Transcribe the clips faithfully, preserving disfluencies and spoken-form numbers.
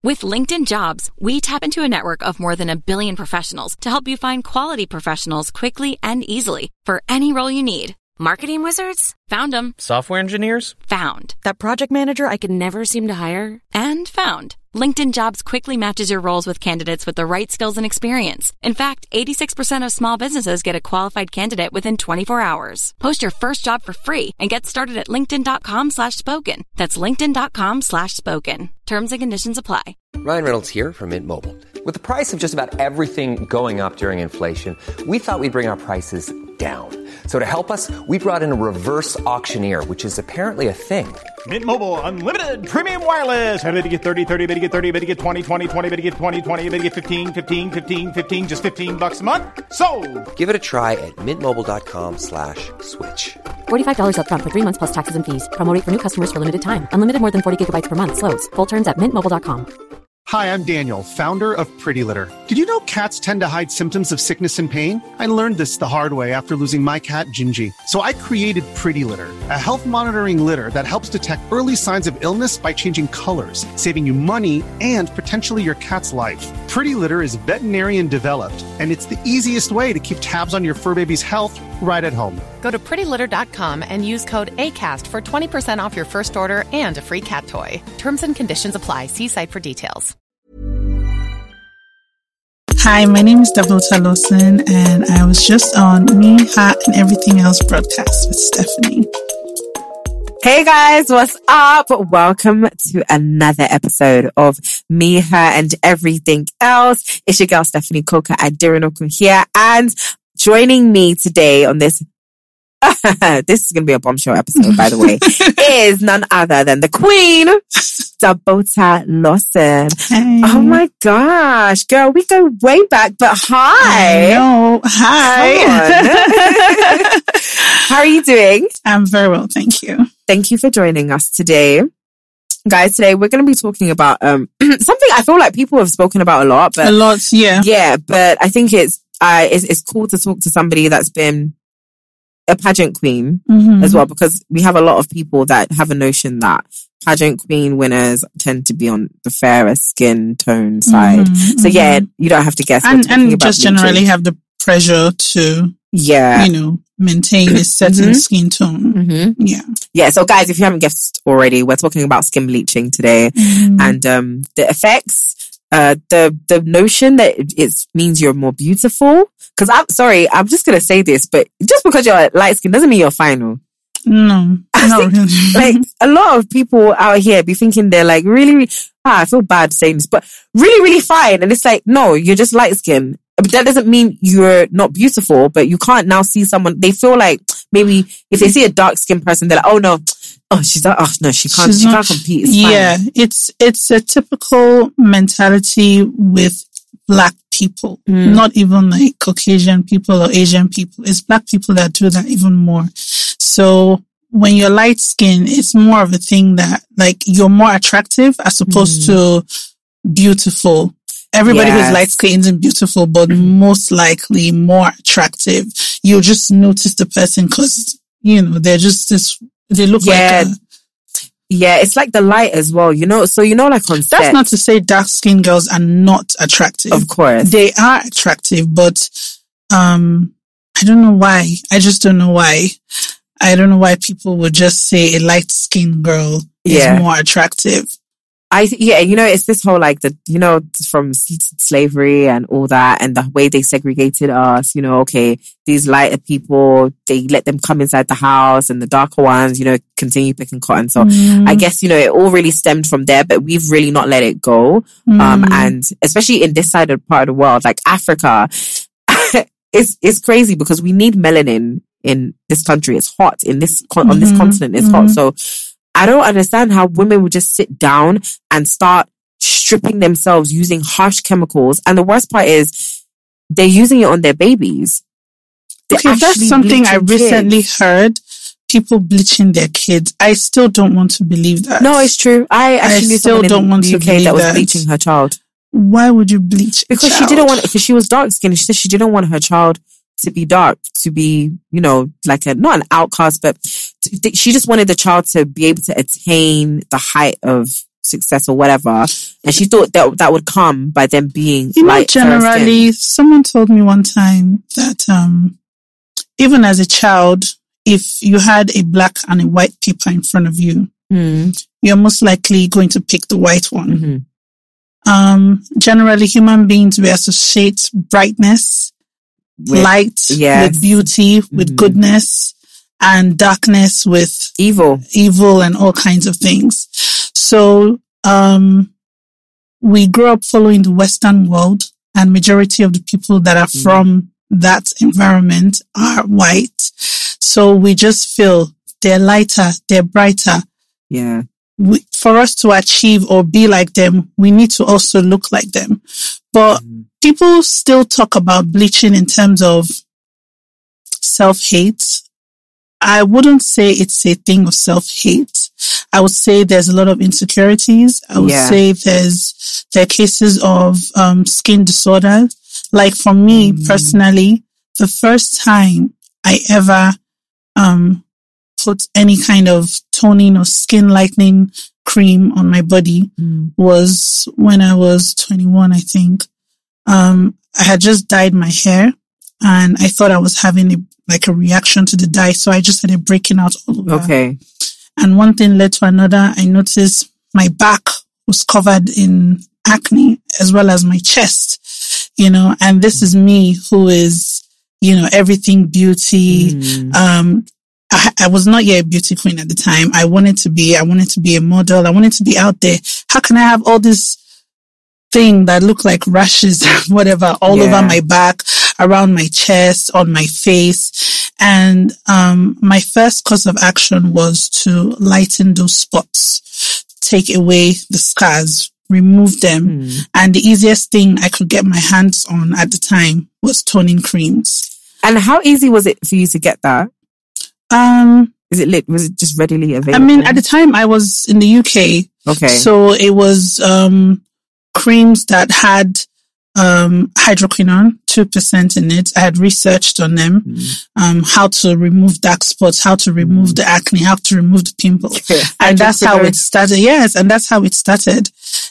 With LinkedIn Jobs, we tap into a network of more than a billion professionals to help you find quality professionals quickly and easily for any role you need. Marketing wizards? Found them. Software engineers? Found. That project manager I could never seem to hire? And found. LinkedIn Jobs quickly matches your roles with candidates with the right skills and experience. In fact, eighty-six percent of small businesses get a qualified candidate within twenty-four hours. Post your first job for free and get started at linkedin.com slash spoken. That's linkedin.com slash spoken. Terms and conditions apply. Ryan Reynolds here from Mint Mobile. With the price of just about everything going up during inflation, we thought we'd bring our prices down. So to help us, we brought in a reverse auctioneer, which is apparently a thing. Mint Mobile Unlimited Premium Wireless. How to get thirty, thirty, how to get thirty, how to get twenty, twenty, twenty, how to get twenty, twenty, how to get fifteen, fifteen, fifteen, fifteen, just fifteen bucks a month? Sold! Give it a try at mintmobile.com slash switch. forty-five dollars up front for three months plus taxes and fees. Promo rate for new customers for limited time. Unlimited more than forty gigabytes per month. Slows full terms at mint mobile dot com. Hi, I'm Daniel, founder of Pretty Litter. Did you know cats tend to hide symptoms of sickness and pain? I learned this the hard way after losing my cat, Gingy. So I created Pretty Litter, a health monitoring litter that helps detect early signs of illness by changing colors, saving you money and potentially your cat's life. Pretty Litter is veterinarian developed, and it's the easiest way to keep tabs on your fur baby's health right at home. Go to pretty litter dot com and use code ACAST for twenty percent off your first order and a free cat toy. Terms and conditions apply. See site for details. Hi, my name is Davota Lawson, and I was just on Me, Her, and Everything Else broadcast with Stephanie. Hey guys, what's up? Welcome to another episode of Me, Her, and Everything Else. It's your girl Stephanie Coker Adirinoku here, and joining me today on this this is going to be a bombshell episode, by the way, is none other than the Queen, Davota Lawson. Hey. Oh my gosh, girl, we go way back, but hi. Hello. Hi. How are you doing? I'm very well, thank you. Thank you for joining us today. Guys, today we're going to be talking about um something I feel like people have spoken about a lot. But a lot, yeah. Yeah, but I think it's, uh, it's, it's cool to talk to somebody that's been a pageant queen mm-hmm. as well, because we have a lot of people that have a notion that pageant queen winners tend to be on the fairer skin tone side. Mm-hmm. So yeah, you don't have to guess. And, and about just bleaching. generally have the pressure to, yeah, you know, maintain a certain mm-hmm. skin tone. Mm-hmm. Yeah. Yeah. So guys, if you haven't guessed already, we're talking about skin bleaching today mm-hmm. and um the effects. Uh, the, the notion that it, it means you're more beautiful. Cause I'm sorry, I'm just going to say this, but just because you're light skin doesn't mean you're final. No, not really. Like a lot of people out here be thinking they're like really, really ah, I feel bad saying this, but really, really fine. And it's like, no, you're just light skin. But that doesn't mean you're not beautiful, but you can't now see someone. They feel like maybe if they see a dark skinned person, they're like, oh no, oh, she's not, oh no, she can't, She's she not, can't compete. It's yeah, fine. it's, it's a typical mentality with Black people, Mm. not even like Caucasian people or Asian people. It's Black people that do that even more. So when you're light skinned, it's more of a thing that like you're more attractive as opposed Mm. to beautiful. Everybody Yes. who's light skinned and beautiful, but most likely more attractive. You'll just notice the person because, you know, they're just this, they look Yeah. like a, Yeah, it's like the light as well, you know? So, you know, like on set. that's not to say dark skinned girls are not attractive. Of course. They are attractive, but, um, I don't know why. I just don't know why. I don't know why people would just say a light skinned girl Yeah. is more attractive. I th- yeah, you know, it's this whole like the, you know, from s- slavery and all that and the way they segregated us, you know, okay, these lighter people, they let them come inside the house and the darker ones, you know, continue picking cotton. So Mm. I guess, you know, it all really stemmed from there, but we've really not let it go. Mm. Um, and especially in this side of part of the world, like Africa, it's, it's crazy because we need melanin in this country. It's hot in this, con- on this Mhm. continent. It's hot. So I don't understand how women would just sit down and start stripping themselves using harsh chemicals. And the worst part is they're using it on their babies. They're Okay, that's actually something I bleaching recently kids. heard. People bleaching their kids. I still don't want to believe that. No, it's true. I actually I knew still someone don't in want the to U K believe that was that. bleaching her child. Why would you bleach? a Because she child? didn't want, because she was dark skinned. She said she didn't want her child to be dark, to be, you know, like a, not an outcast, but to, she just wanted the child to be able to attain the height of success or whatever. And she thought that that would come by them being you know, light generally, someone told me one time that um, even as a child, if you had a black and a white paper in front of you, mm. you're most likely going to pick the white one. Mm-hmm. Um, generally, human beings, we associate brightness, with, light, yes. with beauty, with mm-hmm. goodness, and darkness with evil, evil, and all kinds of things. So, um, we grew up following the Western world, and majority of the people that are mm. from that environment are white. So we just feel they're lighter, they're brighter. Yeah. We, for us to achieve or be like them, we need to also look like them. But mm. people still talk about bleaching in terms of self-hate. I wouldn't say it's a thing of self-hate. I would say there's a lot of insecurities. I would yeah. say there's, there are cases of, um, skin disorders. Like for me mm. personally, the first time I ever, um, put any kind of toning or skin lightening cream on my body mm. was when I was twenty-one, I think. Um, I had just dyed my hair and I thought I was having a, like a reaction to the dye. So I just started breaking out all over. Okay. And one thing led to another. I noticed my back was covered in acne as well as my chest, you know, and this is me who is, you know, everything beauty. Mm. Um, I, I was not yet a beauty queen at the time. I wanted to be, I wanted to be a model. I wanted to be out there. How can I have all this thing that look like rashes, whatever, all yeah. over my back, around my chest, on my face? And, um, my first course of action was to lighten those spots, take away the scars, remove them. Mm. And the easiest thing I could get my hands on at the time was toning creams. And how easy was it for you to get that? Um, is it lit? Was it just readily available? I mean, at the time I was in the U K. Okay. So it was, um, creams that had, um, hydroquinone, two percent in it. I had researched on them, mm. um, how to remove dark spots, how to remove mm. the acne, how to remove the pimples. Yeah. And that's how it started. Yes. And that's how it started.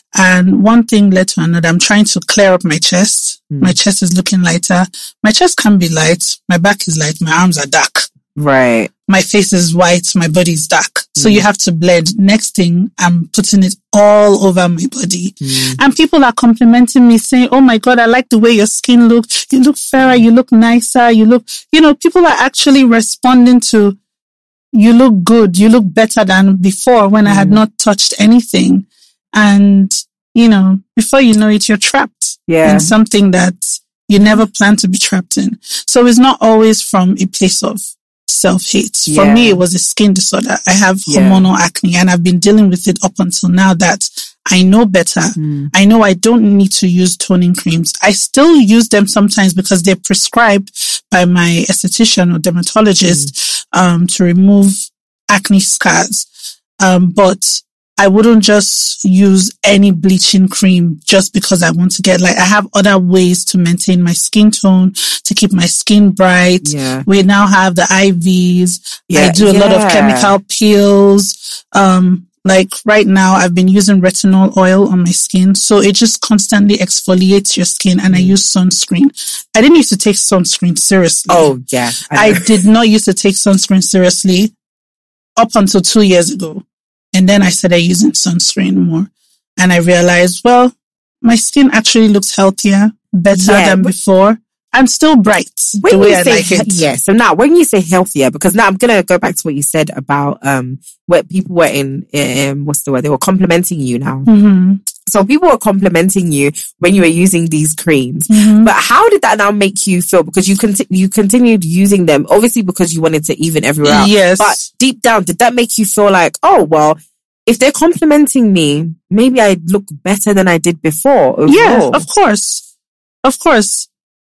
And one thing led to another. I'm trying to clear up my chest. Mm. My chest is looking lighter. My chest can be light. My back is light. My arms are dark. Right. My face is white. My body is dark. So mm. you have to blend. Next thing, I'm putting it all over my body. Mm. And people are complimenting me saying, oh my God, I like the way your skin looks. You look fairer. You look nicer. You look, you know, people are actually responding to, you look good. You look better than before when mm. I had not touched anything. And, you know, before you know it, you're trapped yeah. in something that you never planned to be trapped in. So it's not always from a place of self-hate. Yeah. For me, it was a skin disorder. I have yeah. hormonal acne and I've been dealing with it up until now that I know better. Mm. I know I don't need to use toning creams. I still use them sometimes because they're prescribed by my esthetician or dermatologist mm. um, to remove acne scars. Um, but I wouldn't just use any bleaching cream just because I want to get like, I have other ways to maintain my skin tone, to keep my skin bright. Yeah. We now have the I Vs. Yeah. I do a yeah. lot of chemical peels. Um, like right now I've been using retinol oil on my skin. So it just constantly exfoliates your skin and I use sunscreen. I didn't used to take sunscreen seriously. Oh yeah. I, I did not used to take sunscreen seriously up until two years ago. And then I started using sunscreen more. And I realized, well, my skin actually looks healthier, better yeah, than before. I'm still bright the way I like it. Yeah. So now when you say healthier, because now I'm going to go back to what you said about, um, where people were in, um, what's the word? They were complimenting you now. Mm-hmm. So people were complimenting you when you were using these creams. Mm-hmm. But how did that now make you feel? Because you conti- you continued using them, obviously because you wanted to even everywhere out. Yes. But deep down, did that make you feel like, oh, well, if they're complimenting me, maybe I look better than I did before? Overall. Yeah, of course. Of course.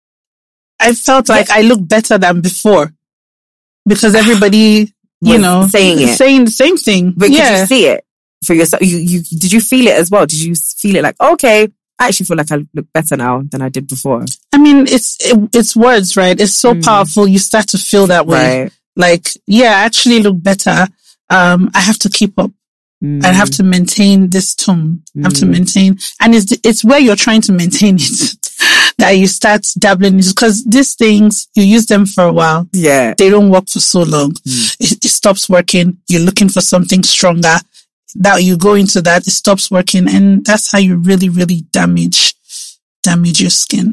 I felt like yeah. I look better than before because everybody, you know, saying it, saying the same thing. But yeah. Could you see it for yourself? You, you, did you feel it as well? Did you feel it like, okay, I actually feel like I look better now than I did before? I mean, it's, it, it's words, right? It's so mm. powerful. You start to feel that way. Right. Like, yeah, I actually look better. Um, I have to keep up. Mm. I have to maintain this tone. I have Mm. to maintain, and it's it's where you're trying to maintain it that you start dabbling in, because these things, you use them for a while. Yeah. They don't work for so long. Mm. It, it stops working. You're looking for something stronger. That you go into that, it stops working, and that's how you really, really damage damage your skin.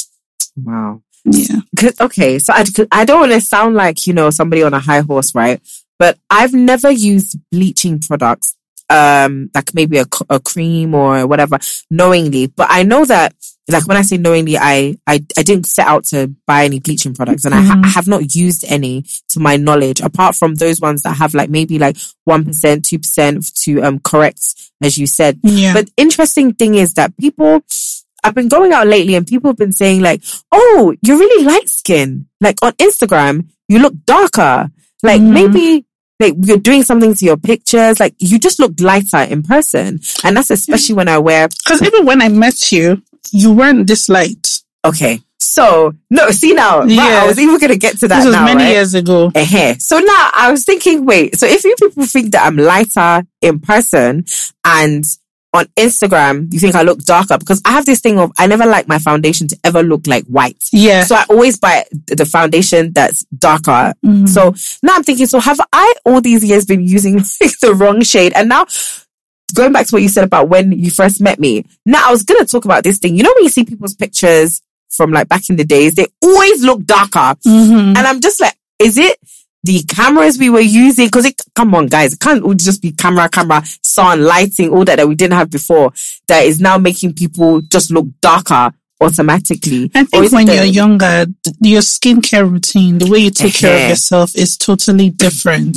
Wow. Yeah. Okay, so I, I don't want to sound like, you know, somebody on a high horse, right? But I've never used bleaching products, um, like maybe a, a cream or whatever, knowingly. But I know that, like when I say knowingly, I, I, I didn't set out to buy any bleaching products, and mm-hmm. I, ha- I have not used any to my knowledge, apart from those ones that have like maybe like one percent, two percent to um correct, as you said. Yeah. But interesting thing is that people, I've been going out lately and people have been saying like, oh, you're really light skinned. Like on Instagram, you look darker. Like mm. maybe like you're doing something to your pictures. Like you just look lighter in person. And that's especially when I wear. Because even when I met you, you weren't this light. Okay. So, no, see now, yeah. right, I was even going to get to that this was now, many right? years ago. Uh-huh. So now I was thinking, wait, so if you people think that I'm lighter in person and on Instagram, you think I look darker, because I have this thing of I never like my foundation to ever look like white. Yeah. So I always buy the foundation that's darker. Mm-hmm. So now I'm thinking, so have I all these years been using the wrong shade? And now going back to what you said about when you first met me, now I was going to talk about this thing. You know when you see people's pictures from like back in the days, they always look darker. Mm-hmm. And I'm just like, is it the cameras we were using? Because it, come on, guys, it can't all just be camera, camera, sun, lighting, all that that we didn't have before, that is now making people just look darker automatically. I think when the, you're younger, your skincare routine, the way you take uh-huh. care of yourself is totally different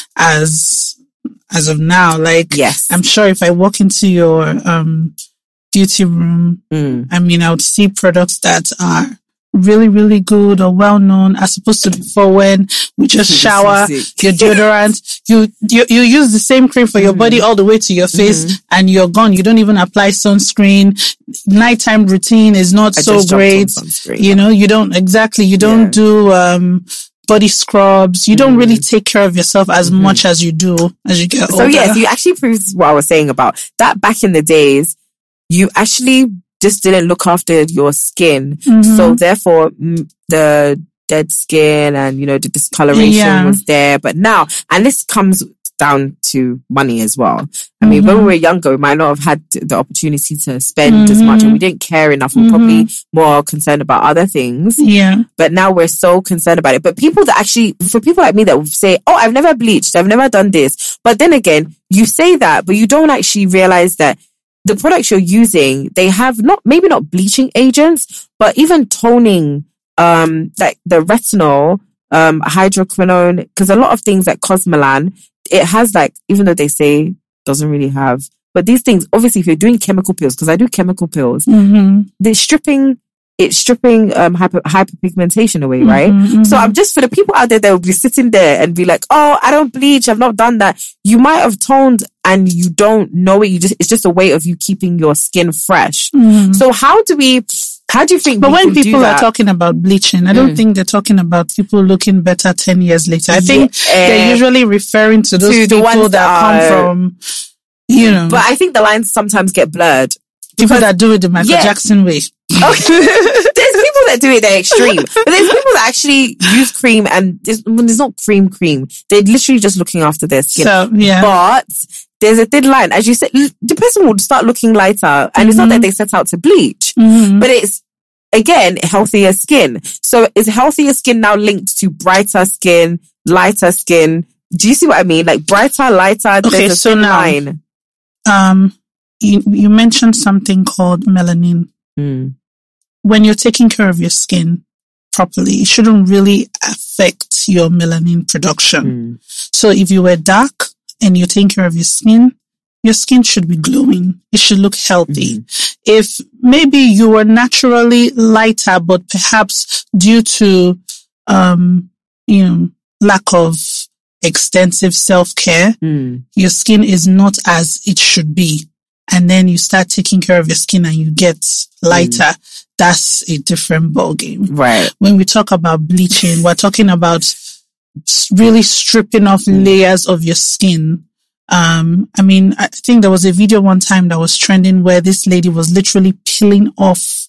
as as of now. Like, yes. I'm sure if I walk into your um beauty room, mm. I mean, I would see products that are really, really good or well known, as opposed to before when we just shower, your deodorant, you, you you use the same cream for your mm-hmm. body all the way to your face, mm-hmm. and you're gone. You don't even apply sunscreen. Nighttime routine is not I so great. You know, you don't exactly. You don't yeah. do um body scrubs. You mm-hmm. don't really take care of yourself as mm-hmm. much as you do as you get so older. So yes, you actually proves what I was saying about that. Back in the days, you actually just didn't look after your skin. Mm-hmm. So therefore m- the dead skin and, you know, the discoloration yeah. was there. But now, and this comes down to money as well. I mean, mm-hmm. when we were younger, we might not have had the opportunity to spend mm-hmm. as much, and we didn't care enough. We we're mm-hmm. probably more concerned about other things. Yeah. But now we're so concerned about it. But people that actually, for people like me that would say, oh, I've never bleached, I've never done this. But then again, you say that, but you don't actually realize that the products you're using, they have not, maybe not bleaching agents, but even toning, um, like the retinol, um, hydroquinone, because a lot of things like Cosmelan, it has like, even though they say doesn't really have, but these things, obviously if you're doing chemical peels, because I do chemical peels, mm-hmm. they're stripping, it's stripping, um, hyper, hyperpigmentation away, mm-hmm, right? Mm-hmm. So I'm just, for the people out there that will be sitting there and be like, oh, I don't bleach, I've not done that. You might have toned and you don't know it. You just, it's just a way of you keeping your skin fresh. Mm-hmm. So how do we, how do you think But we when can people do are that? talking about bleaching, I don't Mm. think they're talking about people looking better ten years later. I think Yeah, uh, they're usually referring to those to the people ones that, that come are- from, you know, But I think the lines sometimes get blurred. people that do it the Michael Yeah. Jackson way. Okay. There's people that do it the extreme, but there's people that actually use cream, and there's, when there's not cream cream. They're literally just looking after their skin. So, yeah. But there's a thin line. As you said, the person would start looking lighter, and mm-hmm. it's not that they set out to bleach, mm-hmm. but it's, again, healthier skin. So is healthier skin now linked to brighter skin, lighter skin? Do you see what I mean? Like brighter, lighter, Okay, there's a so thin now- line. Um, you, you mentioned something called melanin. Mm. When you're taking care of your skin properly, it shouldn't really affect your melanin production. Mm. So if you were dark and you're taking care of your skin, your skin should be glowing. It should look healthy. Mm. If maybe you were naturally lighter, but perhaps due to, um, you know, lack of extensive self-care, Mm. your skin is not as it should be. And then you start taking care of your skin and you get lighter. Mm. That's a different ballgame. Right. When we talk about bleaching, we're talking about really stripping off layers of your skin Um, I mean, I think there was a video one time that was trending where this lady was literally peeling off.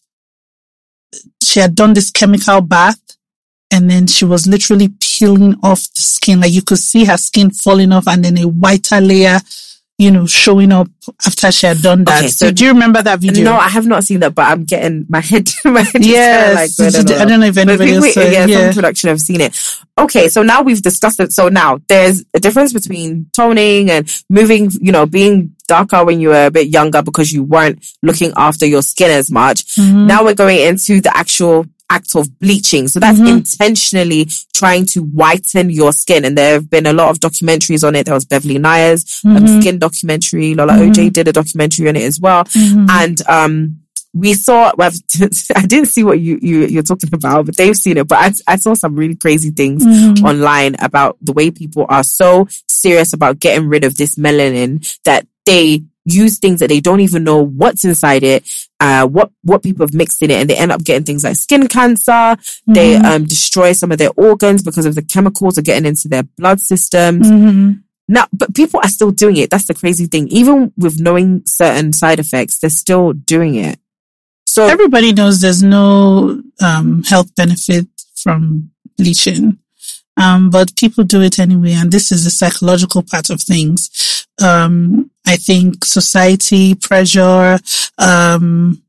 She had done this chemical bath and then she was literally peeling off the skin. Like you could see her skin falling off and then a whiter layer, you know, showing up after she had done that. Okay, so, so do you remember that video? No, I have not seen that, but I'm getting my head, my head yes, is like, I don't know if anybody else saw it. Yeah, yeah. some production have seen it. Okay, so now we've discussed it. So now there's a difference between toning and moving, you know, being darker when you were a bit younger because you weren't looking after your skin as much. Mm-hmm. Now we're going into the actual act of bleaching. So that's mm-hmm. intentionally trying to whiten your skin. And there have been a lot of documentaries on it. There was Beverly Nyers, mm-hmm. um, skin documentary. Lola mm-hmm. O J did a documentary on it as well. Mm-hmm. And, um, we saw, well, I didn't see what you, you, you're talking about, but they've seen it. But I, I saw some really crazy things mm-hmm. online about the way people are so serious about getting rid of this melanin that they use things that they don't even know what's inside it, uh, what, what people have mixed in it, and they end up getting things like skin cancer. Mm-hmm. They, um, destroy some of their organs because of the chemicals are getting into their blood systems. Mm-hmm. Now, but people are still doing it. That's the crazy thing. Even with knowing certain side effects, they're still doing it. So everybody knows there's no, um, health benefit from bleaching. Um, but people do it anyway. And this is the psychological part of things. Um, I think society, pressure, um,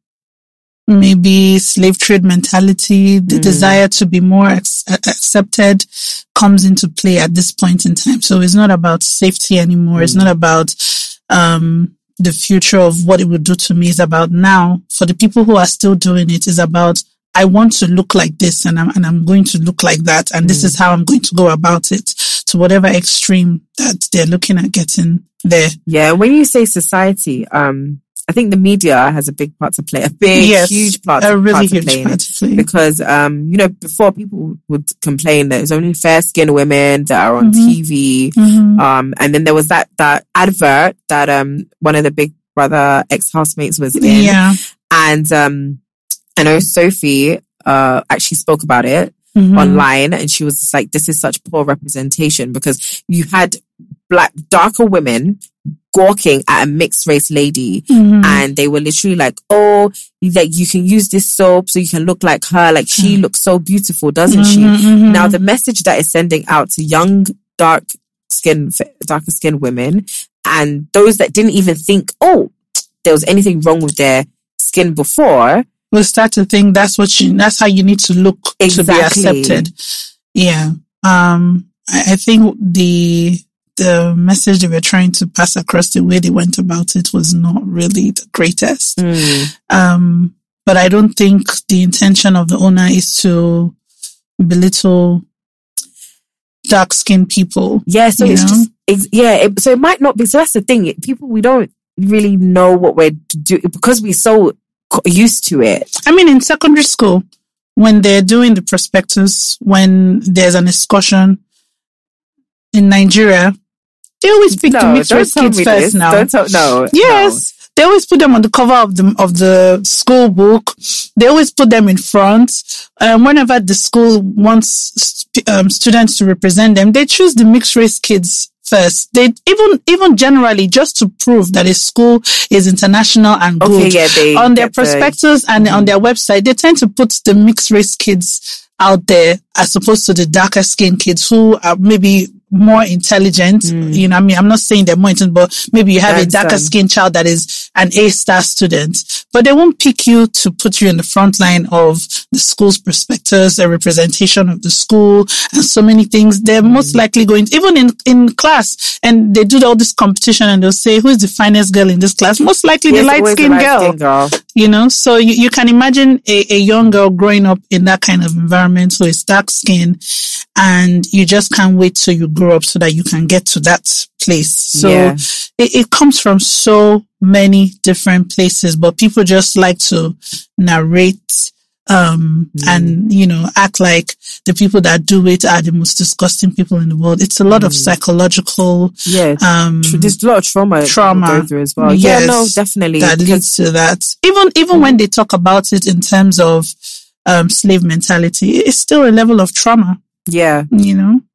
maybe slave trade mentality, the mm. desire to be more ex- accepted comes into play at this point in time. So it's not about safety anymore. Mm. It's not about, um, the future of what it would do to me. It's about now. For the people who are still doing it, is about, I want to look like this and I'm, and I'm going to look like that. And mm. this is how I'm going to go about it, to whatever extreme that they're looking at getting there. Yeah. When you say society, um, I think the media has a big part to play, a big, yes, huge part, a really part huge to play part to play. Because, um, you know, before people would complain that there's only fair-skinned women that are on mm-hmm. T V. Mm-hmm. Um, and then there was that, that advert that, um, one of the Big Brother ex-housemates was in. Yeah. And, um, I know Sophie, uh, actually spoke about it mm-hmm. online, and she was just like, this is such poor representation because you had black, darker women gawking at a mixed race lady mm-hmm. and they were literally like, oh, like you can use this soap so you can look like her, like she mm-hmm. looks so beautiful, doesn't mm-hmm, she? Mm-hmm. Now the message that is sending out to young dark skin darker skinned women and those that didn't even think, oh, there was anything wrong with their skin before, will start to think that's what you that's how you need to look exactly. to be accepted. Yeah. Um I, I think the the message they were trying to pass across, the way they went about it, was not really the greatest. Mm. Um, but I don't think the intention of the owner is to belittle dark-skinned people. Yeah, so it's know? just, it's, yeah, it, so it might not be, so that's the thing. People, we don't really know what we're doing because we're so used to it. I mean, in secondary school, when they're doing the prospectus, when there's an excursion in Nigeria, they always pick no, the mixed race kids first this. now. Don't tell, no. Yes. No. They always put them on the cover of the of the school book. They always put them in front. Um, whenever the school wants um, students to represent them, they choose the mixed race kids first. They even even generally just to prove that a school is international and good. Okay, yeah, they on their prospectus the, and mm-hmm. on their website, they tend to put the mixed race kids out there as opposed to the darker skinned kids who are maybe more intelligent. Mm. You know, I mean, I'm not saying they're more intelligent, but maybe you have That's a darker um, skinned child that is an A-star student, but they won't pick you to put you in the front line of the school's prospectus, a representation of the school, and so many things. They're mm. most likely going to, even in, in class, and they do all this competition and they'll say, who is the finest girl in this class? Most likely yes, the light-skinned girl. girl. You know, so you, you can imagine a, a young girl growing up in that kind of environment who is dark skinned, and you just can't wait till you grow up so that you can get to that place. So yeah. it, it comes from so many different places, but people just like to narrate um mm. and, you know, act like the people that do it are the most disgusting people in the world. It's a lot mm. of psychological yeah um there's a lot of trauma trauma go through as well. Yes, yeah, no, definitely that leads to that. Even even mm. when they talk about it in terms of um slave mentality, it's still a level of trauma. Yeah, you know.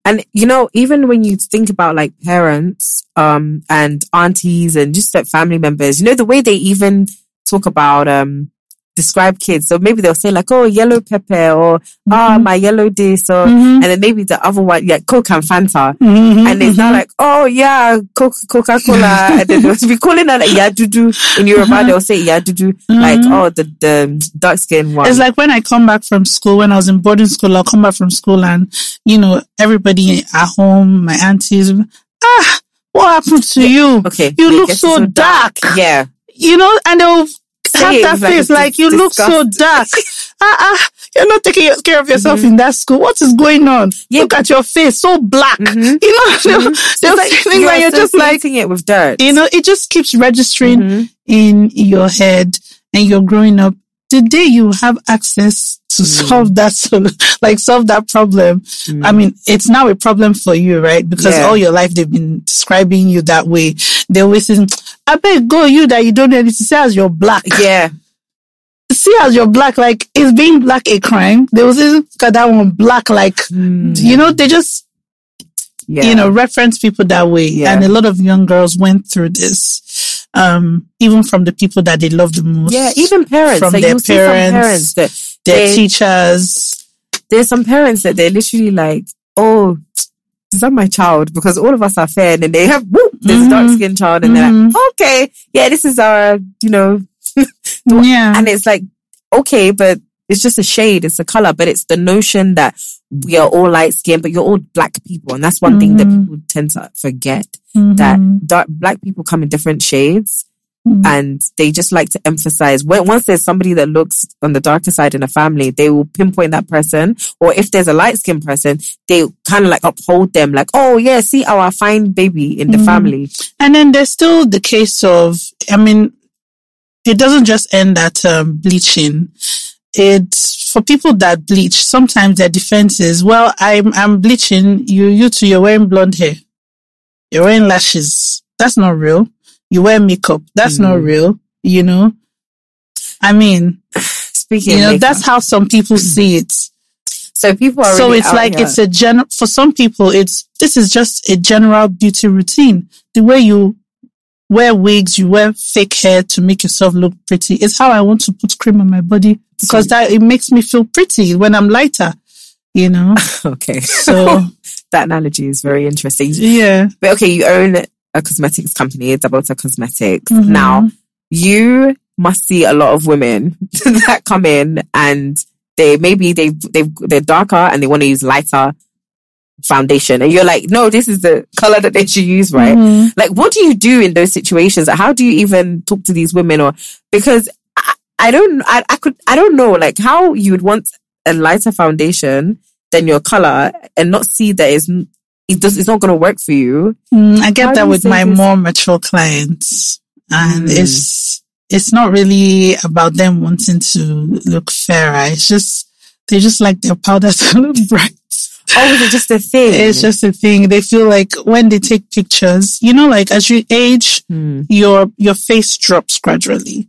And, you know, even when you think about like parents um, and aunties and just like family members, you know, the way they even talk about, um, describe kids. So maybe they'll say like, oh, yellow pepper or, mm-hmm. ah, my yellow this or, mm-hmm. and then maybe the other one, yeah, Coke and Fanta. Mm-hmm. And it's not like, oh, yeah, Coke, Coca-Cola. And then they'll be calling that like, Yadudu. In Yoruba, mm-hmm. they'll say Yadudu. Mm-hmm. Like, oh, the, the dark skin one. It's like when I come back from school, when I was in boarding school, I'll come back from school and, you know, everybody at home, my aunties, ah, what happened to you? Okay. You look so, so dark. dark. Yeah. You know, and they'll have that like face like, you disgusting. Look so dark. ah, ah, you're not taking care of yourself mm-hmm. in that school. What is going on? Yeah. Look at your face, so black. Mm-hmm. You know, mm-hmm. they'll, they'll like, things like you're just like it with dirt. You know, it just keeps registering mm-hmm. in your head, and you're growing up. The day you have access to mm. solve that, so, like solve that problem, mm. I mean, it's now a problem for you, right? Because yeah. all your life they've been describing you that way. They always say, I bet go you that you don't know anything. See as you're black. Yeah. See as you're black, like, is being black a crime? They will say, look at that one black, like, mm. you know, they just, yeah. you know, reference people that way. Yeah. And a lot of young girls went through this. Um, even from the people that they love the most. Yeah, even parents. From like their parents, parents that their they, teachers. There's some parents that they're literally like, oh, is that my child? Because all of us are fair, and then they have, whoop, there's mm-hmm. a dark skinned child, and mm-hmm. they're like, okay, yeah, this is our, you know, yeah. And it's like, okay, but it's just a shade, it's a color, but it's the notion that we are all light skinned, but you're all black people. And that's one mm-hmm. thing that people tend to forget, mm-hmm. that dark, black people come in different shades. Mm-hmm. And they just like to emphasize when once there's somebody that looks on the darker side in a family, they will pinpoint that person. Or if there's a light skinned person, they kind of like uphold them, like, oh yeah, see our fine baby in the mm-hmm. family. And then there's still the case of, I mean, it doesn't just end at um, bleaching. It's for people that bleach. Sometimes their defense is, well, I'm I'm bleaching. You you two, you're wearing blonde hair. You're wearing lashes. That's not real. You wear makeup. That's mm. not real. You know. I mean, speaking, you know, makeup. that's how some people see it. So people are. So really it's out like here. it's a gen. For some people, it's this is just a general beauty routine. The way you wear wigs, you wear fake hair to make yourself look pretty. It's how I want to put cream on my body because that it makes me feel pretty when I'm lighter, you know? Okay. So that analogy is very interesting. Yeah. But okay, you own a cosmetics company, Dabota Cosmetics. Mm-hmm. Now, you must see a lot of women that come in and they maybe they they they're darker and they want to use lighter foundation, and you're like, no, this is the color that they should use, right? Mm-hmm. Like, what do you do in those situations? How do you even talk to these women? Or because I, I don't, I, I could, I don't know, like how you would want a lighter foundation than your color and not see that it's it does it's not going to work for you. Mm, I get how that with my this? more mature clients, and mm. it's it's not really about them wanting to look fairer. It's just they just like their powder to look bright. Oh, is it just a thing? It's just a thing. They feel like when they take pictures, you know, like as you age, mm. your your face drops gradually.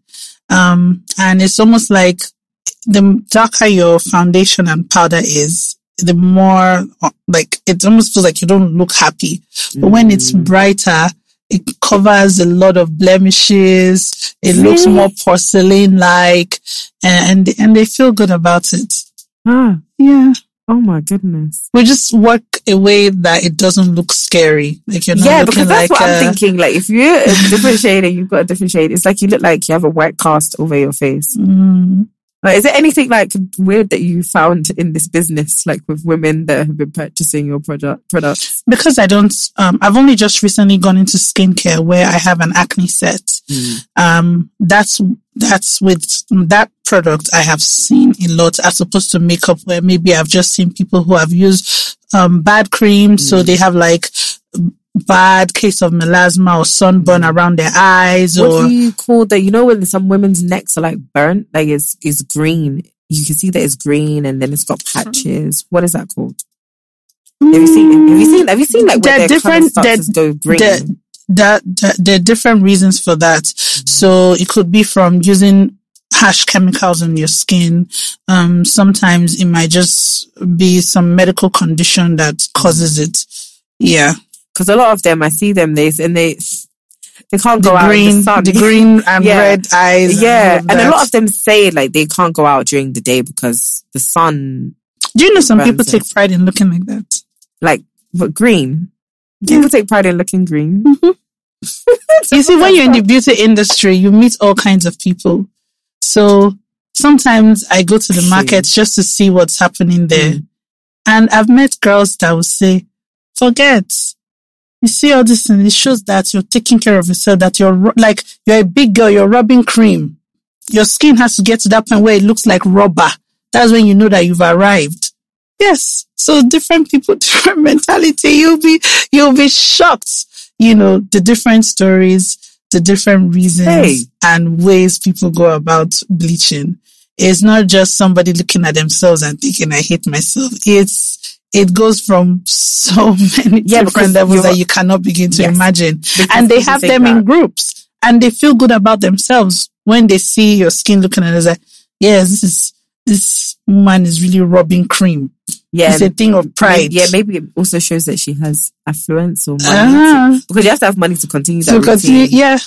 Um, and it's almost like the darker your foundation and powder is, the more, like, it almost feels like you don't look happy. But mm. when it's brighter, it covers a lot of blemishes. It really? looks more porcelain-like, and, and, and they feel good about it. Ah. Yeah. Oh my goodness. We just work a way that it doesn't look scary. Like you're not yeah, looking because that's like what a... I'm thinking. Like if you're a different shade and you've got a different shade, it's like you look like you have a white cast over your face. Mm. Like, is there anything like weird that you found in this business, like with women that have been purchasing your product products? Because I don't, um, I've only just recently gone into skincare where I have an acne set. Mm. Um, that's, that's with that product I have seen a lot as opposed to makeup where maybe I've just seen people who have used, um, bad cream. Mm. So they have like bad case of melasma or sunburn mm. around their eyes. What or do you call that? You know, when some women's necks are like burnt, like it's, it's green. You can see that it's green and then it's got patches. What is that called? Mm. Have you seen, have you seen, have you seen like where their different, starts to go green? That, that, there are different reasons for that. Mm. So it could be from using harsh chemicals on your skin. Um, sometimes it might just be some medical condition that causes it. Yeah. Because a lot of them, I see them, they, and they, they can't go the out green, in the sun. The green and yeah. red eyes. Yeah. And, and a lot of them say like they can't go out during the day because the sun. Do you know some people it. take pride in looking like that? Like, what, green? Yeah. People take pride in looking green. Mm-hmm. You see, when you're in the beauty industry, you meet all kinds of people. So sometimes I go to the markets just to see what's happening there. Mm. And I've met girls that will say, forget. You see all this and it shows that you're taking care of yourself, that you're like, you're a big girl, you're rubbing cream. Your skin has to get to that point where it looks like rubber. That's when you know that you've arrived. Yes. So different people, different mentality. You'll be, you'll be shocked. You know, the different stories, the different reasons hey. and ways people go about bleaching. It's not just somebody looking at themselves and thinking, I hate myself. It's, it goes from so many yeah, different levels that you cannot begin to yes, imagine. And they have them that. in groups and they feel good about themselves when they see your skin looking at it. It's like, yes, this is, this woman is really rubbing cream. Yeah, it's a thing of pride. Yeah, maybe it also shows that she has affluence or money. Uh-huh. To, because you have to have money to continue that to continue, routine. Yeah.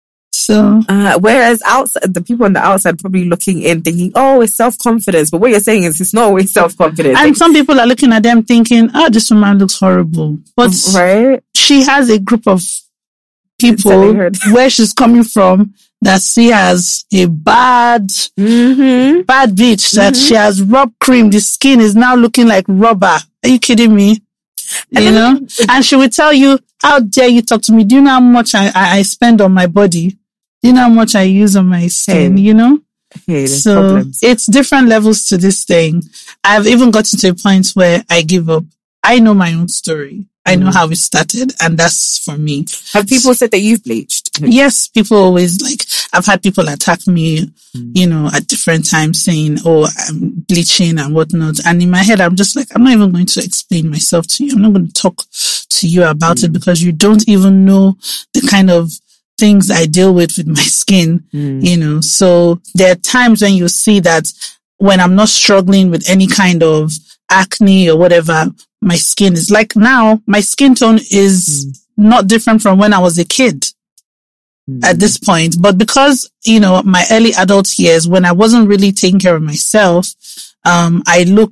So, uh, whereas outside, the people on the outside probably looking in thinking, oh, it's self-confidence. But what you're saying is it's not always self-confidence. And like, some people are looking at them thinking, oh, this woman looks horrible. But right? she has a group of people where she's coming from that see as a bad, mm-hmm. bad bitch, that mm-hmm. she has rubbed cream. The skin is now looking like rubber. Are you kidding me? And you know? And she will tell you, how dare you talk to me? Do you know how much I, I, I spend on my body? Do you know how much I use on my skin? Hey. You know? Hey, so problems. It's different levels to this thing. I've even gotten to a point where I give up. I know my own story. I know how it started, and that's for me. Have people said that you've bleached? Yes, people always like, I've had people attack me, mm. you know, at different times saying, oh, I'm bleaching and whatnot. And in my head, I'm just like, I'm not even going to explain myself to you. I'm not going to talk to you about mm. it because you don't even know the kind of things I deal with with my skin, mm. you know. So there are times when you see that when I'm not struggling with any kind of acne or whatever, my skin is like now, my skin tone is mm. not different from when I was a kid mm. at this point. But because, you know, my early adult years, when I wasn't really taking care of myself, um, I look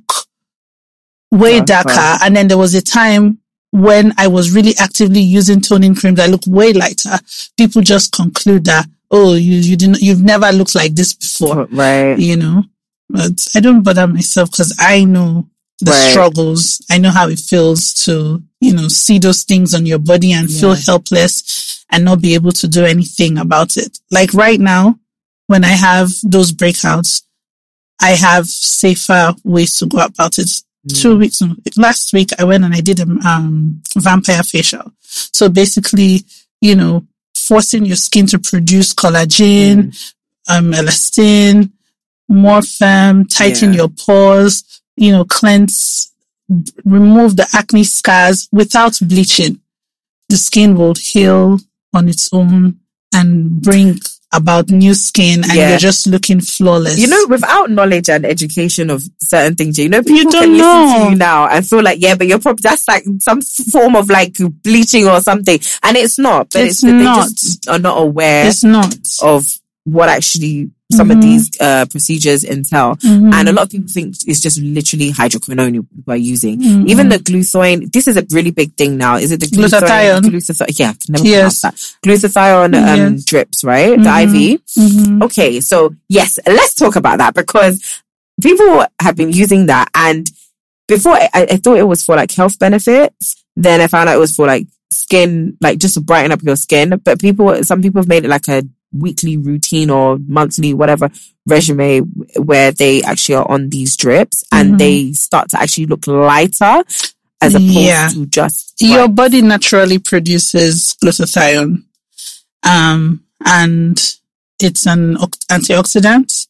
way darker. darker. And then there was a time when I was really actively using toning creams, I look way lighter. People just conclude that, oh, you, you didn't, you've never looked like this before. Right. You know, but I don't bother myself because I know the right. struggles. I know how it feels to, you know, see those things on your body and yeah. feel helpless and not be able to do anything about it. Like right now, when I have those breakouts, I have safer ways to go about it. Mm. Two weeks, last week, I went and I did a um, vampire facial. So basically, you know, forcing your skin to produce collagen, mm. um, elastin, more firm, tighten yeah. your pores, you know, cleanse, remove the acne scars without bleaching. The skin will heal on its own and bring about new skin, and yeah. you're just looking flawless. You know, without knowledge and education of certain things, you know, people you don't can know. listen to you now and feel like, yeah, but you're probably, that's like some form of like bleaching or something. And it's not, but it's, it's not. They just are not aware it's not. of what actually some mm-hmm. of these uh, procedures entail. Mm-hmm. And a lot of people think it's just literally hydroquinone people are using. Mm-hmm. Even the glutathione, this is a really big thing now. Is it the glutathione? Glutathione. Yeah, I can never yes. pronounce that. Glutathione um, yes. drips, right? Mm-hmm. The I V. Mm-hmm. Okay, so yes, let's talk about that because people have been using that. And before, I, I thought it was for like health benefits. Then I found out it was for like skin, like just to brighten up your skin. But people, some people have made it like a weekly routine or monthly whatever regimen where they actually are on these drips and mm-hmm. they start to actually look lighter as opposed yeah. to just your bright. Body naturally produces glutathione um and it's an antioxidant.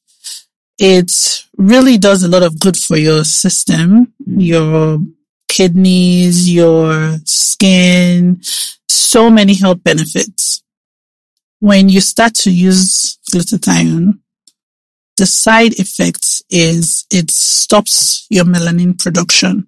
It really does a lot of good for your system, mm-hmm. your kidneys, your skin, so many health benefits. When you start to use glutathione, the side effect is it stops your melanin production.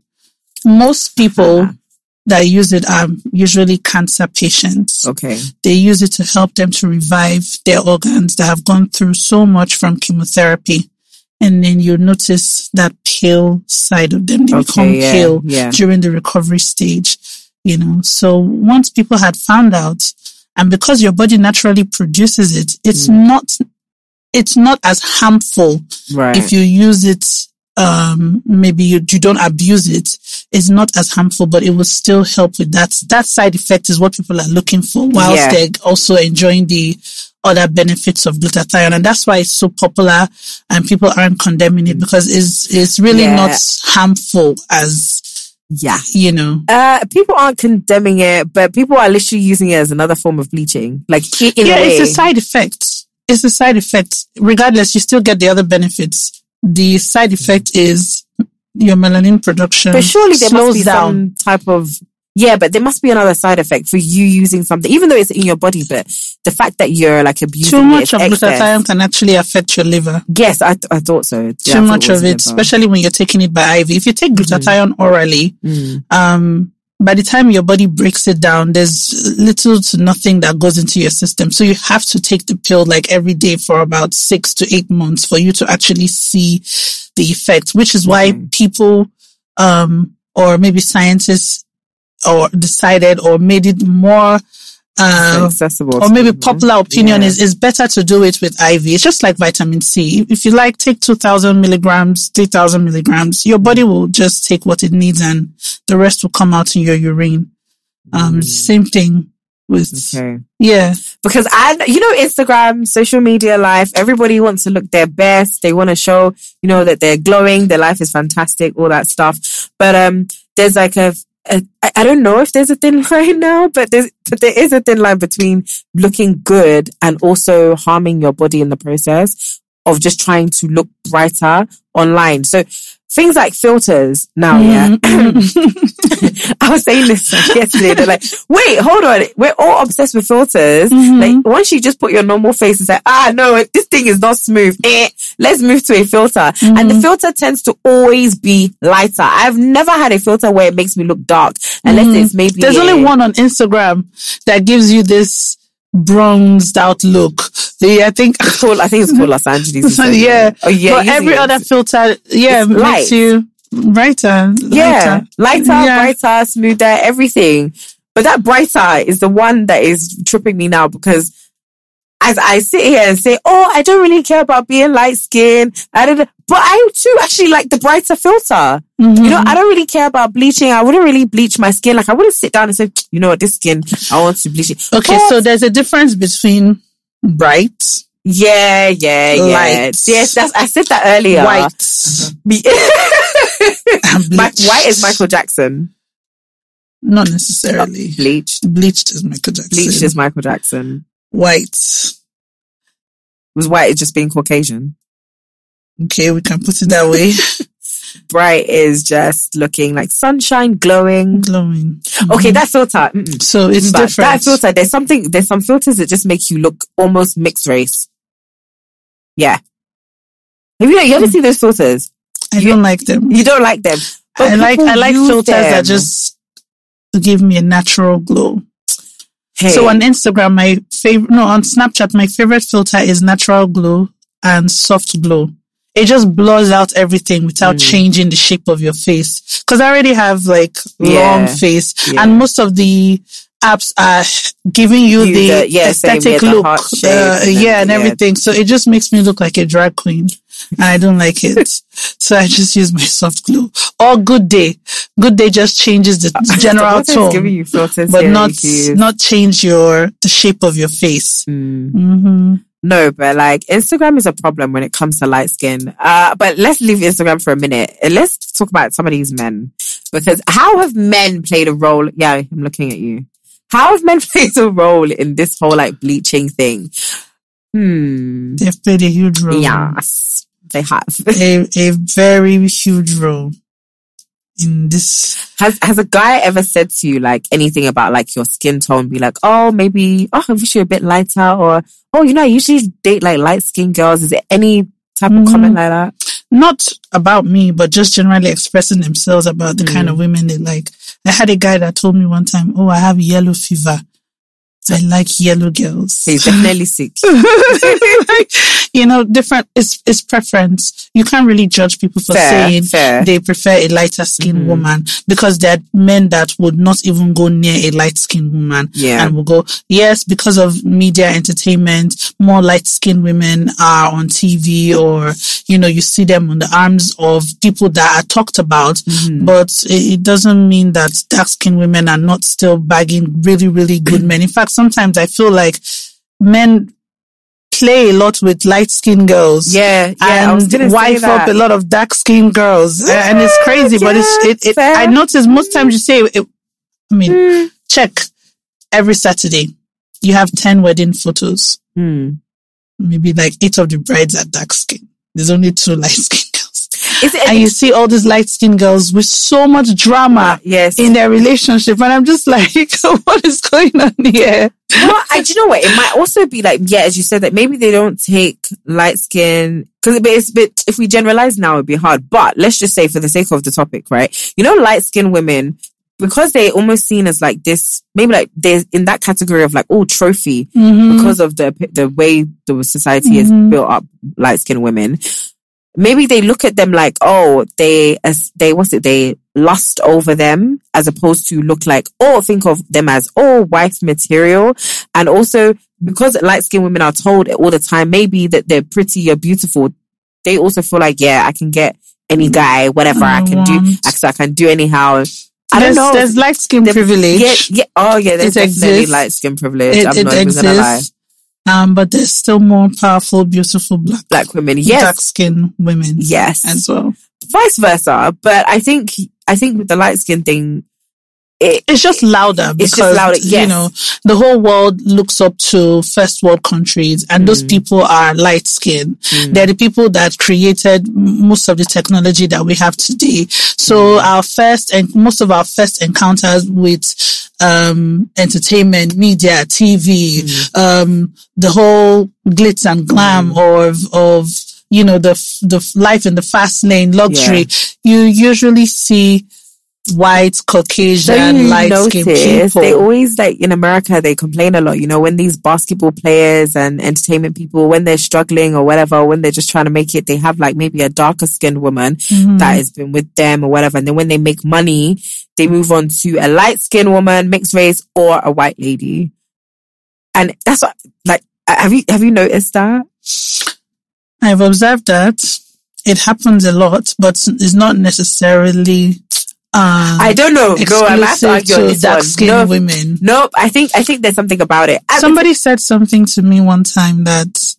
Most people uh-huh. that use it are usually cancer patients. Okay. They use it to help them to revive their organs that have gone through so much from chemotherapy. And then you notice that pale side of them. They okay, become yeah, pale yeah. during the recovery stage, you know. So once people had found out, and because your body naturally produces it, it's mm. not, it's not as harmful right. if you use it. Um, maybe you, you don't abuse it. It's not as harmful, but it will still help with that. That side effect is what people are looking for, whilst yeah. they're also enjoying the other benefits of glutathione. And that's why it's so popular and people aren't condemning it, because it's, it's really yeah. not harmful as, yeah, you know. Uh, people aren't condemning it, but people are literally using it as another form of bleaching. Like, in yeah, a way. it's a side effect. It's a side effect. Regardless, you still get the other benefits. The side effect is your melanin production. But surely there slows must be down. some type of, yeah, but there must be another side effect for you using something, even though it's in your body, but the fact that you're like abusing too much it, of excess. glutathione can actually affect your liver. Yes, I th- I thought so. Yeah, too thought much it of it, liver. especially when you're taking it by I V. If you take glutathione mm-hmm. orally, mm. um, by the time your body breaks it down, there's little to nothing that goes into your system. So you have to take the pill like every day for about six to eight months for you to actually see the effect, which is why mm-hmm. people, um, or maybe scientists or decided or made it more, uh, accessible, or maybe them, popular opinion yeah. is, is better to do it with I V. It's just like vitamin C. If you like, take two thousand milligrams, three thousand milligrams, your body will just take what it needs and the rest will come out in your urine. Um, mm. same thing with, okay. yeah. Because I, you know, Instagram, social media life, everybody wants to look their best. They want to show, you know, that they're glowing, their life is fantastic, all that stuff. But, um, there's like a, a I, I don't know if there's a thin line now, but there's, but there is a thin line between looking good and also harming your body in the process of just trying to look brighter online. So things like filters now, yeah. I was saying this yesterday. They're like, wait, hold on. We're all obsessed with filters. Mm-hmm. Like, once you just put your normal face and say, ah, no, this thing is not smooth. Eh, let's move to a filter. Mm-hmm. And the filter tends to always be lighter. I've never had a filter where it makes me look dark. Unless mm-hmm. it's maybe... There's a, only one on Instagram that gives you this bronzed out look. The, I think it's called, I think it's called Los Angeles. yeah. Oh, yeah. But every other it. filter, yeah, it's makes light. you brighter. Yeah. Lighter, yeah. brighter, smoother, everything. But that brighter is the one that is tripping me now, because as I sit here and say, oh, I don't really care about being light skinned. I don't, but I too actually like the brighter filter. Mm-hmm. You know, I don't really care about bleaching. I wouldn't really bleach my skin. Like, I wouldn't sit down and say, you know what, this skin, I want to bleach it. Okay, but, so there's a difference between bright, yeah, yeah, yeah. light. Yes, that's, I said that earlier. White. My, white is Michael Jackson. Not necessarily. Not bleached. Bleached is Michael Jackson. Bleached is Michael Jackson. White. Was white just being Caucasian? Okay, we can put it that way. Bright is just looking like sunshine, glowing. Glowing. Mm-hmm. Okay, that filter. Mm-mm. So it's but different. That filter, there's something, there's some filters that just make you look almost mixed race. Yeah. Have you, you ever seen those filters? I you, don't like them. You don't like them. I like, I like filters them. that just give me a natural glow. Hey. So on Instagram, my favorite, no, on Snapchat, my favorite filter is natural glow and soft glow. It just blurs out everything without mm. changing the shape of your face. Cause I already have like yeah. long face yeah. and most of the apps are giving you, you the, the yeah, aesthetic look. Uh, and yeah, and yeah. everything. So it just makes me look like a drag queen and I don't like it. So I just use my soft glow or Good Day. Good Day just changes the general tone, giving you filters but not, not change your, the shape of your face. Mm. Mm-hmm. No, but like Instagram is a problem when it comes to light skin. Uh, but let's leave Instagram for a minute. Let's talk about some of these men, because how have men played a role? Yeah, I'm looking at you. How have men played a role in this whole like bleaching thing? Hmm. They've played a huge role. Yes, they have. a, a very huge role in this. Has has a guy ever said to you like anything about like your skin tone? Be like, oh, maybe, oh, I wish you're a bit lighter, or oh, you know, I usually date like light skinned girls. Is there any type of comment like that? Not about me, but just generally expressing themselves about the mm. kind of women they like. I had a guy that told me one time, oh, I have yellow fever. I like yellow girls. He's definitely sick. Like, you know, different, it's, it's preference. You can't really judge people for fair, saying fair. they prefer a lighter skinned mm-hmm. woman, because there are men that would not even go near a light skinned woman yeah. and will go, yes, because of media entertainment, more light skinned women are on T V, or, you know, you see them on the arms of people that are talked about, mm-hmm. but it, it doesn't mean that dark skinned women are not still bagging really, really good men. In fact, sometimes I feel like men play a lot with light-skinned girls, yeah, yeah, and wife up a lot of dark-skinned girls, yeah, and it's crazy. Yeah, but it's it. it I notice most times you say, it, I mean, mm. check every Saturday, you have ten wedding photos. Mm. Maybe like eight of the brides are dark-skinned. There's only two light-skinned girls. Is it, and you see all these light-skinned girls with so much drama yes. in their relationship. And I'm just like, what is going on here? Well, I, do you know what? It might also be like, yeah, as you said, that maybe they don't take light-skin, because it's a bit, if we generalize now, it'd be hard. But let's just say, for the sake of the topic, right? You know, light-skinned women, because they're almost seen as like this, maybe like they're in that category of like, oh, trophy, mm-hmm. because of the the way the society mm-hmm. has built up light-skinned women. Maybe they look at them like, oh, they, as they, what's it, they lust over them, as opposed to look like, oh, think of them as, oh, wife material. And also, because light-skinned women are told all the time, maybe that they're pretty or beautiful, they also feel like, yeah, I can get any guy, whatever I, I can want. do, I, I can do anyhow. I there's, don't know. There's light-skin privilege. Yeah, yeah, oh yeah, there's it definitely exists. light-skin privilege. It, I'm it not even exists. gonna lie. Um, but there's still more powerful, beautiful black, black women, yes, dark skin women, yes, as well. Vice versa, but I think I think with the light skin thing, it, it's just louder because it's just louder, yes. you know, the whole world looks up to first world countries, and mm. those people are light skinned. Mm. They're the people that created most of the technology that we have today. So mm. our first and most of our first encounters with um entertainment, media, T V, mm. um the whole glitz and glam mm. of of you know the the life in the fast lane, luxury. Yeah. You usually see white, Caucasian, light-skinned people. They always, like, in America, they complain a lot, you know, when these basketball players and entertainment people, when they're struggling or whatever, when they're just trying to make it, they have like maybe a darker skinned woman mm-hmm. that has been with them or whatever. And then when they make money, they move on to a light-skinned woman, mixed race, or a white lady. And that's what, like, have you, have you noticed that? I've observed that. It happens a lot, but it's not necessarily Um, I don't know. No, I'm have to argue on this dark skinned no, women. Nope. I think I think there's something about it. Somebody said something to me one time that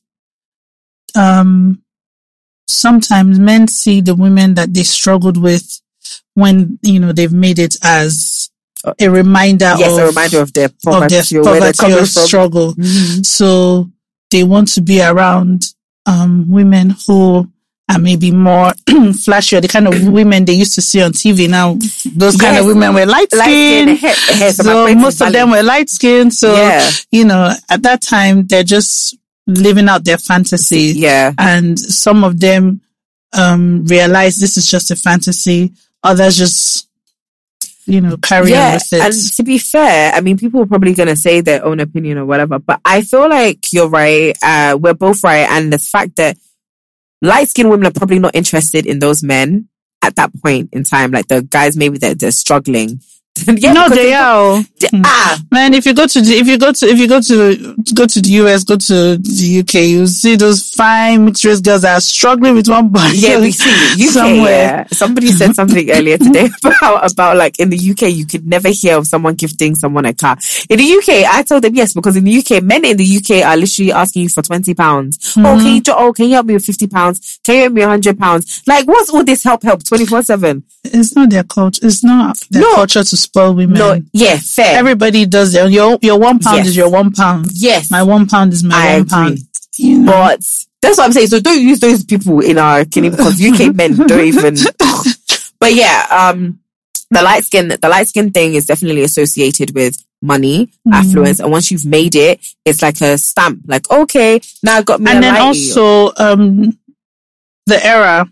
um sometimes men see the women that they struggled with when, you know, they've made it as a reminder yes, of a reminder of their poverty, of their poverty or struggle. Mm-hmm. So they want to be around um women who are maybe more flashier, the kind of women they used to see on T V. Now, those kind yes. of women were light skinned. So most of them were light skinned. So, yeah. you know, at that time, they're just living out their fantasy. Yeah. And some of them um realize this is just a fantasy. Others just, you know, carry yeah, on with it. And to be fair, I mean, people are probably going to say their own opinion or whatever, but I feel like you're right. Uh, we're both right. And the fact that light-skinned women are probably not interested in those men at that point in time. Like the guys, maybe they're, they're struggling. yeah, no, they are. They, ah, man, if you go to the, if you go to if you go to go to the U S, go to the U K, you see those fine mixed race girls that are struggling with one body. Yeah, we see U K, somewhere. Yeah. Somebody said something earlier today about about like in the U K, you could never hear of someone gifting someone a car. In the U K, I told them yes, because in the U K, men in the U K are literally asking you for twenty pounds. Mm-hmm. Oh, can you? Oh, can you help me with fifty pounds? Can you help me a hundred pounds? Like, what's all this help? Help twenty four seven. It's not their culture. It's not their no. culture to spoil women. No, yeah, fair. Everybody does their your your one pound yes. is your one pound. Yes, my one pound is my I one agree. pound. You know? But that's what I'm saying. So don't use those people in our kingdom because U K men don't even. But yeah, um, the light skin, the light skin thing is definitely associated with money, mm-hmm. affluence, and once you've made it, it's like a stamp. Like, okay, now I got me. And a then lighty. also, um. the era.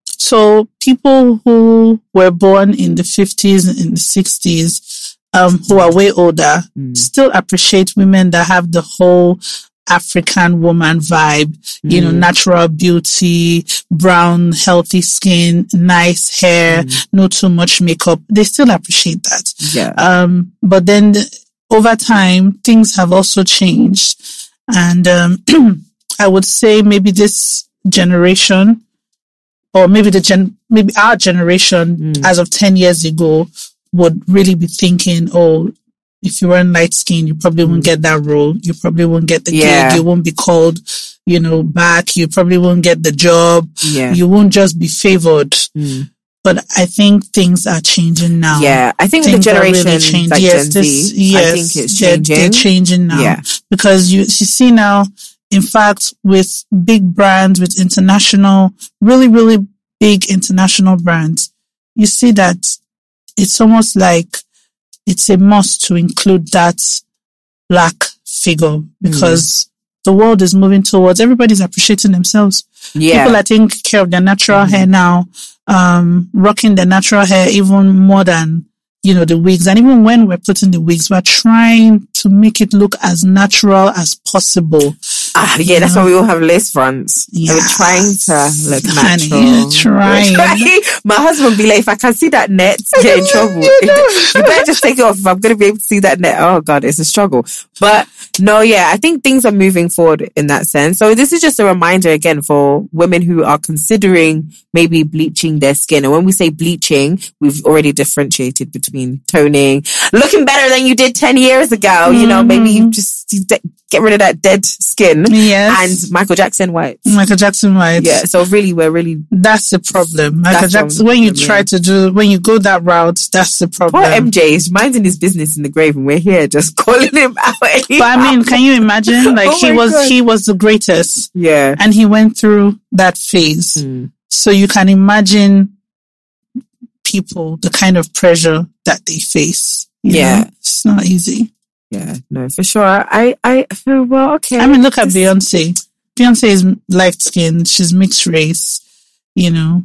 So people who were born in the fifties and in the sixties, um, who are way older, mm. still appreciate women that have the whole African woman vibe, mm. you know, natural beauty, brown, healthy skin, nice hair, mm. not too much makeup. They still appreciate that. Yeah. Um, but then the, over time, things have also changed. And, um, I would say maybe this generation, or maybe the gen, maybe our generation, mm. as of ten years ago, would really be thinking, oh, if you weren't light skinned, you probably won't get that role. You probably won't get the yeah. gig. You won't be called, you know, back. You probably won't get the job. Yeah. You won't just be favored. Mm. But I think things are changing now. Yeah, I think things the generation really changed. like yes, Gen Z, this, yes, I think it's they're, changing. They're changing now. Yeah. Because you, you see now, in fact, with big brands, with international, really, really big international brands, you see that it's almost like it's a must to include that black figure because mm. the world is moving towards everybody's appreciating themselves. Yeah. People are taking care of their natural mm. hair now, um, rocking their natural hair even more than, you know, the wigs. And even when we're putting the wigs, we're trying to make it look as natural as possible. Ah, yeah, that's know? why we all have lace fronts. Yeah. We're trying to look natural. Honey, trying. trying. My husband will be like, if I can see that net, get in trouble. You, you better just take it off if I'm going to be able to see that net. Oh, God, it's a struggle. But no, yeah, I think things are moving forward in that sense. So this is just a reminder again for women who are considering maybe bleaching their skin. And when we say bleaching, we've already differentiated between toning, looking better than you did ten years ago. Mm-hmm. You know, maybe you just you de- get rid of that dead skin. Yes. And Michael Jackson white. Michael Jackson white. Yeah. So really, we're really... That's the problem. Michael Jackson, when you problem, try yeah. to do, when you go that route, that's the problem. Poor M J is minding his business in the grave and we're here just calling him out. But I mean, can you imagine? Like oh he was, God. he was the greatest. Yeah. And he went through that phase. Mm. So you can imagine people, the kind of pressure that they face. Yeah. Know? It's not easy. Yeah, no, for sure. I, I, well, okay. I mean, look at Beyonce. Beyonce is light skinned. She's mixed race. You know,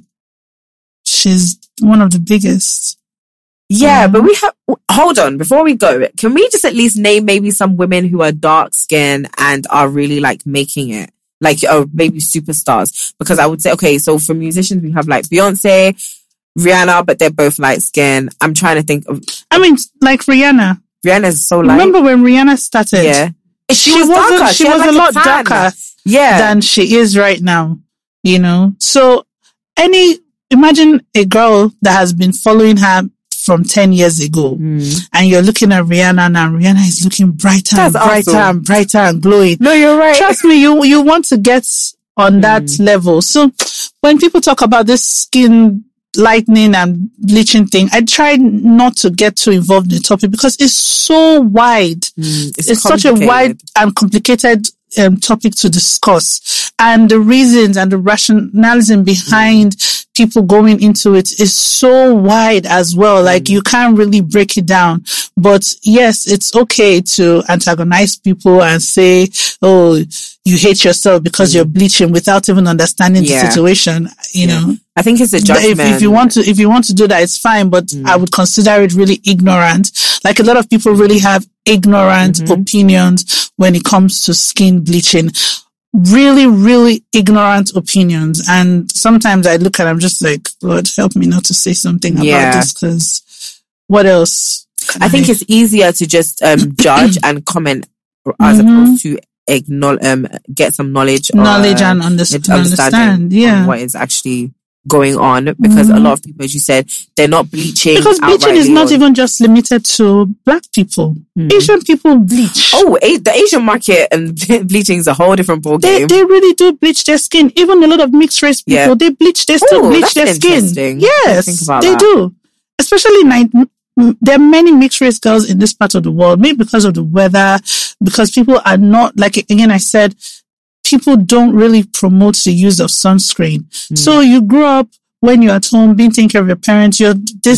she's one of the biggest. Yeah, um, but we have, hold on, before we go, can we just at least name maybe some women who are dark skinned and are really like making it? Like, oh, maybe superstars. Because I would say, okay, so for musicians, we have like Beyonce, Rihanna, but they're both light skinned. I'm trying to think of. I mean, like Rihanna. Rihanna's so light. Remember when Rihanna started? Yeah. She, she was darker. She, she was like a lot a darker yeah. than she is right now, you know? So any, imagine a girl that has been following her from ten years ago mm. and you're looking at Rihanna now. Rihanna is looking brighter That's and brighter awesome. and brighter and glowing. No, you're right. Trust me, you, you want to get on that mm. level. So when people talk about this skin lightening and bleaching thing, I try not to get too involved in the topic because it's so wide. Mm, it's it's such a wide and complicated um, topic to discuss. And the reasons and the rationalism behind mm. people going into it is so wide as well. Like mm. you can't really break it down. But yes, it's okay to antagonize people and say, oh, you hate yourself because mm. you're bleaching without even understanding yeah. the situation, you yeah. know. I think it's a judgment. If, if you want to, if you want to do that, it's fine, but mm. I would consider it really ignorant. Like a lot of people really have ignorant mm-hmm. opinions when it comes to skin bleaching. Really, really ignorant opinions. And sometimes I look at it, I'm just like, Lord, help me not to say something yeah. about this because what else? I, I think it's easier to just um, judge and comment as mm-hmm. opposed to acknowledge, um, get some knowledge, knowledge or, and understand, understand yeah, what is actually going on. Because mm-hmm. a lot of people, as you said, they're not bleaching. Because bleaching is not or... even just limited to black people. Mm. Asian people bleach. Oh, a- the Asian market and bleaching is a whole different ballgame. They, they really do bleach their skin. Even a lot of mixed race people, yeah. they bleach. They still Ooh, bleach their skin. Yes, think about they that. do. Especially in there are many mixed race girls in this part of the world, maybe because of the weather, because people are not, like, again, I said, people don't really promote the use of sunscreen. Mm. So you grew up when you're at home being taken care of your parents, you're this mm.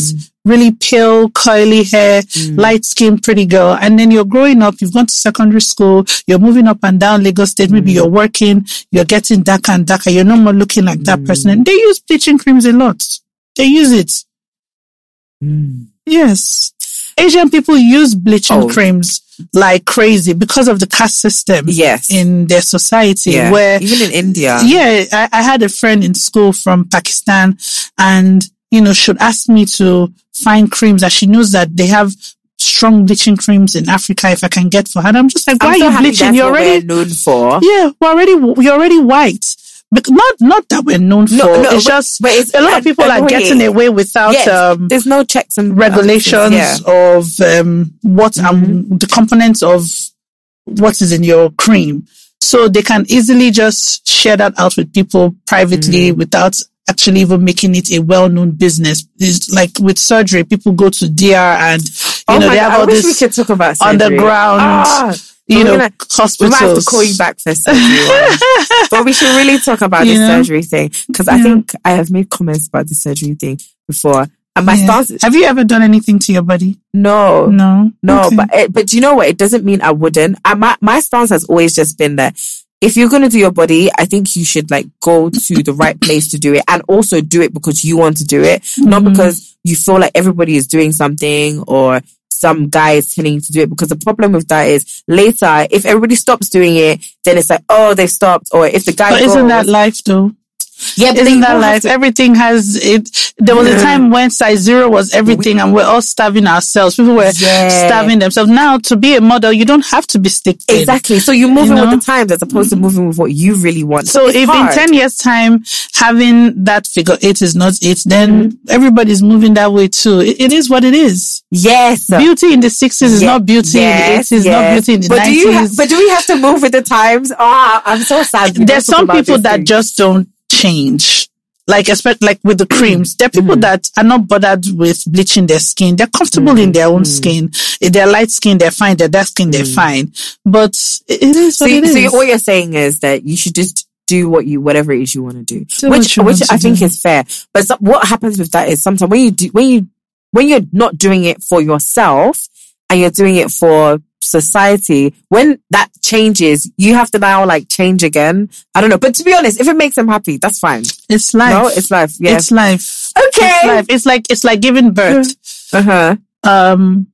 really pale, curly hair, mm. light skin, pretty girl. And then you're growing up, you've gone to secondary school, you're moving up and down Lagos State, maybe mm. you're working, you're getting darker and darker, you're no more looking like that mm. person. And they use bleaching creams a lot. They use it. Mm. Yes. Asian people use bleaching oh. creams like crazy because of the caste system yes. in their society. Yeah. Where even in India. Yeah, I, I had a friend in school from Pakistan, and you know, she'd ask me to find creams that she knows that they have strong bleaching creams in Africa if I can get for her. And I'm just like, why I'm are so you bleaching? You're already known for. Yeah, we're already you're already white. But not not that we're known for. No, no, it's but, just but it's, a lot of people are getting away without yes, um, there's no checks and regulations yeah. of um, what mm-hmm. um, the components of what is in your cream. So they can easily just share that out with people privately mm-hmm. without actually even making it a well-known business. It's like with surgery, people go to D R and you oh know my they have God, all I wish this we could talk about underground. Ah. You we're know, gonna, hospitals. We might have to call you back for surgery. But we should really talk about you the know? surgery thing. Because I yeah. think I have made comments about the surgery thing before. And my yeah. stance is, have you ever done anything to your body? No. No. No. Okay. But it, but do you know what? It doesn't mean I wouldn't. I, my, my stance has always just been that if you're going to do your body, I think you should like go to the right place to do it, and also do it because you want to do it, mm-hmm. not because you feel like everybody is doing something or some guy is telling you to do it. Because the problem with that is later, if everybody stops doing it, then it's like, oh, they've stopped. Or if the guy but goes, isn't that life though? Yeah, but isn't that life? To... Everything has it. There was yeah. a time when size zero was everything, we... and we're all starving ourselves. People were yeah. starving themselves. Now, to be a model, you don't have to be stick thin. Exactly. So you're moving you know? with the times as opposed to Mm-hmm. moving with what you really want. So, so if hard. in ten years' time, having that figure eight is not it, then mm-hmm. everybody's moving that way too. It, it is what it is. Yes. Beauty in the sixties is yeah. not beauty yes. in the eighties, yes. not beauty in the but nineties. Do you ha- but do we have to move with the times? Oh, I'm so sad. There's some people that thing. just don't change. Like, especially like with the creams, there are people mm. that are not bothered with bleaching their skin. They're comfortable mm. in their own mm. skin. If they're light skin, they're fine. They're dark skin, they're mm. fine. But it is so, what it so is. So what you're saying is that you should just do what you, whatever it is you want to do, do which, which I think do. is fair. But so, what happens with that is sometimes when you do, when you, when you're not doing it for yourself and you're doing it for society, when that changes, you have to now like change again. I don't know. But to be honest, if it makes them happy, that's fine. It's life. No, it's life. Yeah. It's life. Okay. It's life. It's like, it's like giving birth. Uh-huh. Um,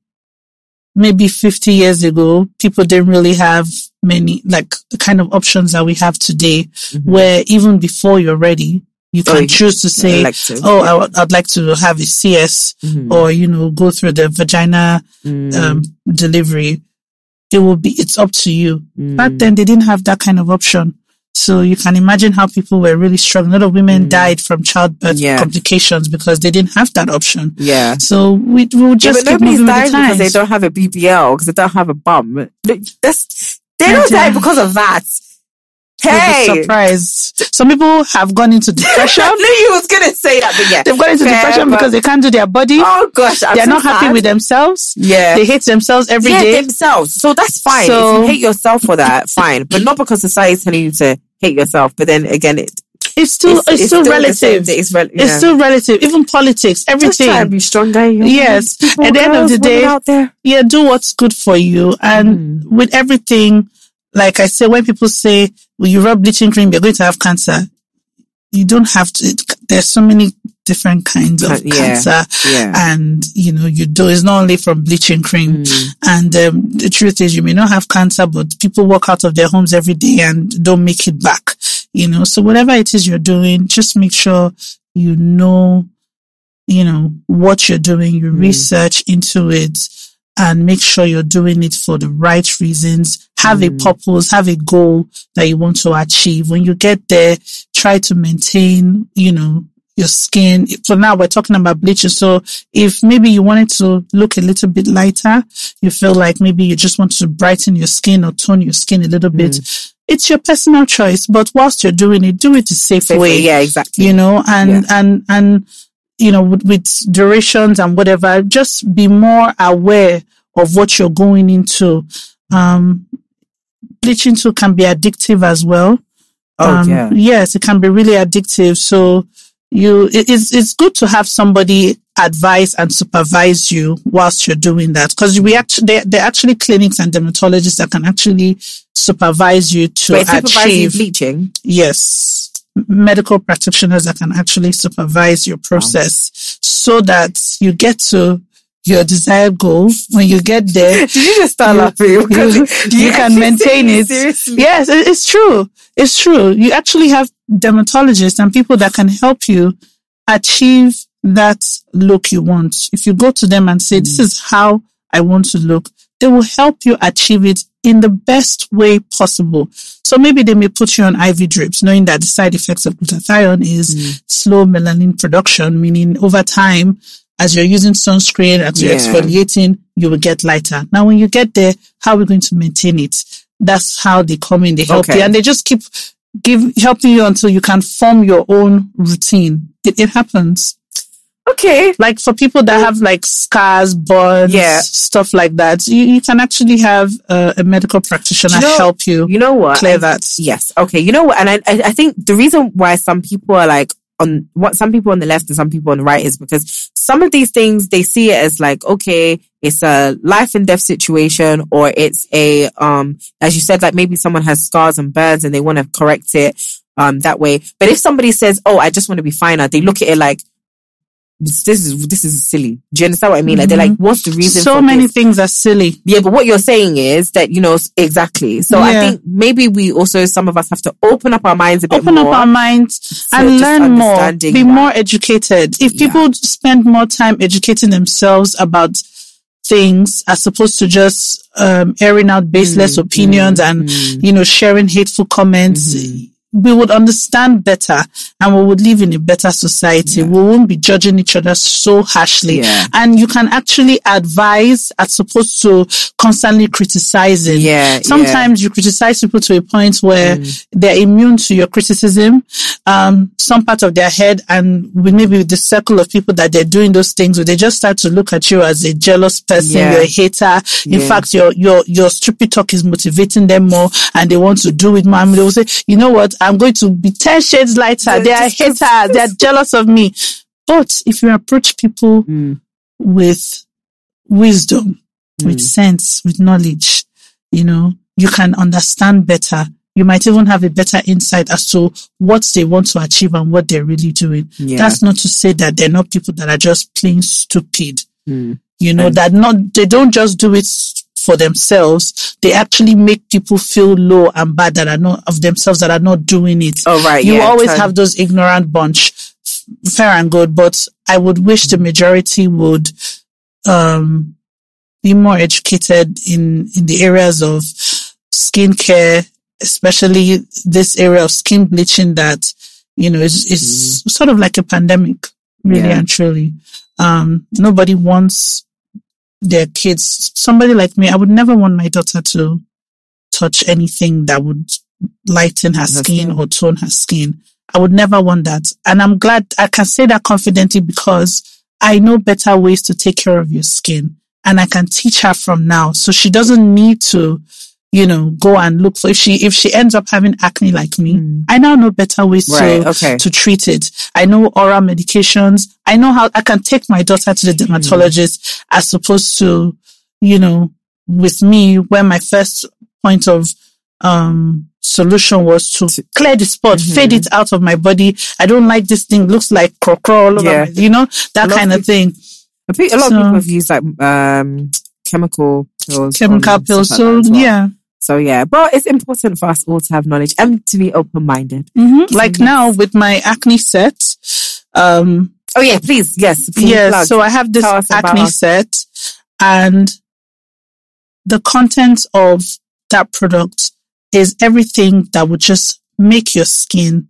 maybe fifty years ago, people didn't really have many, like the kind of options that we have today, mm-hmm. where even before you're ready, you can oh, choose to say, like to, oh, yeah. I w- I'd like to have a C S mm-hmm. or, you know, go through the vagina mm. um, delivery. It will be, it's up to you. Mm. Back then, they didn't have that kind of option. So you can imagine how people were really struggling. A lot of women mm. died from childbirth yeah. complications because they didn't have that option. Yeah. So we will just yeah, keep moving with the times. Because they don't have a B B L, because they don't have a bum. That's, they don't die because of that. Hey! You'll be surprised. Some people have gone into depression. I knew you was going to say that, but yeah. They've gone into Fair, depression but... because they can't do their body. Oh gosh, I'm They're so not sad. happy with themselves. Yeah. They hate themselves every yeah, day. themselves. So that's fine. So... If you hate yourself for that, fine. But not because society is telling you to hate yourself. But then again, it... It's still, it's, it's, it's still, still relative. It's, re- yeah. it's still relative. Even politics, everything. Just try to be stronger. Yes. People, at the end girls, of the day, out there. yeah, do what's good for you. And mm. with everything, like I say, when people say, well, you rub bleaching cream, you're going to have cancer. You don't have to. It, there's so many different kinds of yeah, cancer. Yeah. And, you know, you do, it's not only from bleaching cream. Mm. And um, the truth is you may not have cancer, but people walk out of their homes every day and don't make it back. You know, so whatever it is you're doing, just make sure you know, you know, what you're doing. You mm. research into it and make sure you're doing it for the right reasons. Have mm. a purpose, have a goal that you want to achieve. When you get there, try to maintain, you know, your skin. So now we're talking about bleaching. So if maybe you wanted to look a little bit lighter, you feel like maybe you just want to brighten your skin or tone your skin a little mm. bit, it's your personal choice. But whilst you're doing it, do it the safe, safe way. Yeah, exactly. You know, and, yeah. and, and, you know, with, with durations and whatever, just be more aware of what you're going into. Um, bleaching too can be addictive as well. Oh, um, yeah. Yes, it can be really addictive. So you, it, it's, it's good to have somebody advise and supervise you whilst you're doing that. Because we actually, there, there are actually clinics and dermatologists that can actually supervise you to Wait, supervise you achieve bleaching. Yes, medical practitioners that can actually supervise your process wow. so that you get to your desired goal. When you get there, did you just start you, laughing? You, you, you can maintain it. Seriously? Yes, it, it's true. It's true. You actually have dermatologists and people that can help you achieve that look you want. If you go to them and say, mm. this is how I want to look, they will help you achieve it in the best way possible. So maybe they may put you on I V drips, knowing that the side effects of glutathione is mm. slow melanin production, meaning over time, as you're using sunscreen, as you're yeah. exfoliating, you will get lighter. Now, when you get there, how are we going to maintain it? That's how they come in, they help okay. you. And they just keep give helping you until you can form your own routine. It, it happens. Okay. Like for people that have like scars, burns, yeah. stuff like that, you, you can actually have uh, a medical practitioner you know, help you, you know what? clear I, that. Yes. Okay. You know what? And I, I think the reason why some people are like on what some people on the left and some people on the right is because some of these things, they see it as like, okay, it's a life and death situation, or it's a, um, as you said, like maybe someone has scars and burns and they want to correct it, um, that way. But if somebody says, oh, I just want to be finer, they look at it like, This, this is this is silly. Do you understand what I mean? Like, they're like, what's the reason? So for many this? things are silly. Yeah, but what you're saying is that, you know, exactly. So yeah. I think maybe we also, some of us have to open up our minds a bit open more. Open up our minds and learn more. Be that. more educated. If people yeah. spend more time educating themselves about things as opposed to just um, airing out baseless mm, opinions mm, and, mm. you know, sharing hateful comments, mm-hmm. we would understand better and we would live in a better society. Yeah. We won't be judging each other so harshly. Yeah. And you can actually advise as opposed to constantly criticizing. Yeah, Sometimes yeah. you criticize people to a point where mm. they're immune to your criticism. Um, some part of their head and with maybe the circle of people that they're doing those things with, they just start to look at you as a jealous person. Yeah. You're a hater. In yeah. fact, your, your, your stupid talk is motivating them more and they want to do it more. I mean, they will say, you know what? I'm going to be ten shades lighter. They are haters. They are jealous of me. But if you approach people mm. with wisdom, mm. with sense, with knowledge, you know, you can understand better. You might even have a better insight as to what they want to achieve and what they're really doing. Yeah. That's not to say that they're not people that are just plain stupid. Mm. You know, and that not, they don't just do it for themselves. They actually make people feel low and bad that are not of themselves that are not doing it. Oh, right. You yeah, always totally. have those ignorant bunch. Fair and good, but I would wish the majority would, um, be more educated in, in the areas of skincare, especially this area of skin bleaching that, you know, is, is mm. sort of like a pandemic, really yeah. and truly. Um, nobody wants their kids, somebody like me, I would never want my daughter to touch anything that would lighten her skin or tone her skin. I would never want that. And I'm glad I can say that confidently because I know better ways to take care of your skin and I can teach her from now. So she doesn't need to, you know, go and look for, if she, if she ends up having acne like me, mm. I now know better ways right, to, okay. to treat it. I know oral medications. I know how I can take my daughter to the dermatologist mm. as opposed to, you know, with me, where my first point of, um, solution was to clear the spot, mm-hmm. fade it out of my body. I don't like this thing. Looks like crocro all over, yeah. my, you know, that kind of thing. I think a lot so, of people have used like, um, chemical pills. Chemical pills. So, like well. yeah. So yeah, but it's important for us all to have knowledge and to be open-minded. Mm-hmm. Like yes. now with my acne set. Um, oh yeah, please. Yes. Please yes. Plug. So I have this acne set and the content of that product is everything that would just make your skin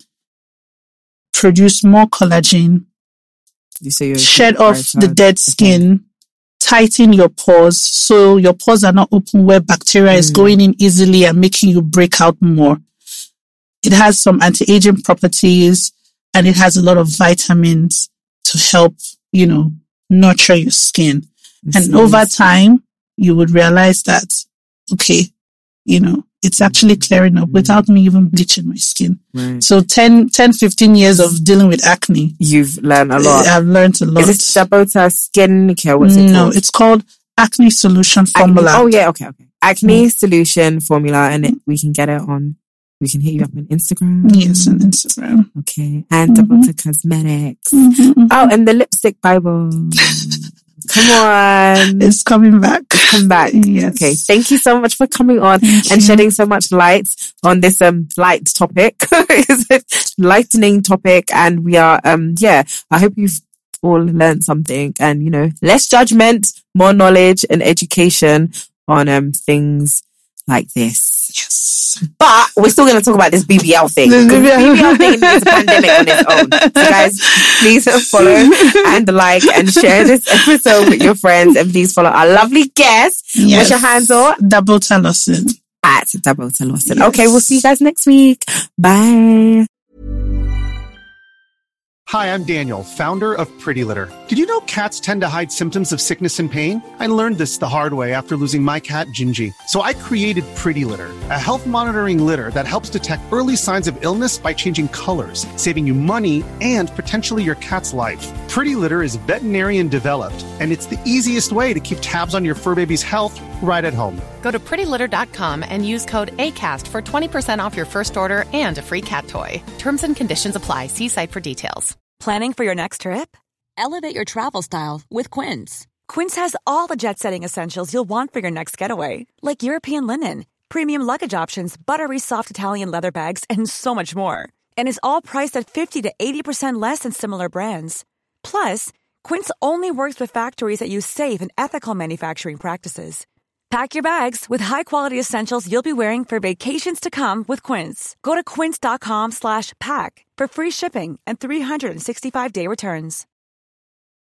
produce more collagen, you say shed off the dead skin, okay. tighten your pores so your pores are not open where bacteria mm. is going in easily and making you break out more. It has some anti-aging properties and it has a lot of vitamins to help, you know, nurture your skin. This and over time, you would realize that, okay, you know, it's actually clearing up without me even bleaching my skin. Right. So ten, ten, fifteen years of dealing with acne. You've learned a lot. I've learned a lot. Is this Dabota Skincare? What's it no, called? it's called Acne Solution Formula. Acne, oh yeah, okay, okay. Acne mm. Solution Formula, and it, we can get it on. We can hit you up on Instagram. Yes, on Instagram. Okay, and mm-hmm. Dabota Cosmetics. Mm-hmm. Oh, and the Lipstick Bible. Come on. It's coming back. It's come back. Yes. Okay. Thank you so much for coming on Thank and you. shedding so much light on this um light topic. It's a lightening topic. And we are um yeah, I hope you've all learned something, and you know, less judgment, more knowledge and education on um things like this. Yes. But we're still going to talk about this B B L thing. The B B L thing is a pandemic on its own. So guys, please follow and like and share this episode with your friends, and please follow our lovely guest. Yes. What's your handle? Dabota Lawson. At Dabota Lawson. Yes. Okay, we'll see you guys next week. Bye. Hi, I'm Daniel, founder of Pretty Litter. Did you know cats tend to hide symptoms of sickness and pain? I learned this the hard way after losing my cat, Gingy. So I created Pretty Litter, a health monitoring litter that helps detect early signs of illness by changing colors, saving you money and potentially your cat's life. Pretty Litter is veterinarian developed, and it's the easiest way to keep tabs on your fur baby's health right at home. Go to pretty litter dot com and use code ACAST for twenty percent off your first order and a free cat toy. Terms and conditions apply. See site for details. Planning for your next trip? Elevate your travel style with Quince. Quince has all the jet-setting essentials you'll want for your next getaway, like European linen, premium luggage options, buttery soft Italian leather bags, and so much more. And is all priced at fifty to eighty percent less than similar brands. Plus, Quince only works with factories that use safe and ethical manufacturing practices. Pack your bags with high-quality essentials you'll be wearing for vacations to come with Quince. Go to quince dot com slash pack for free shipping and three sixty-five day returns.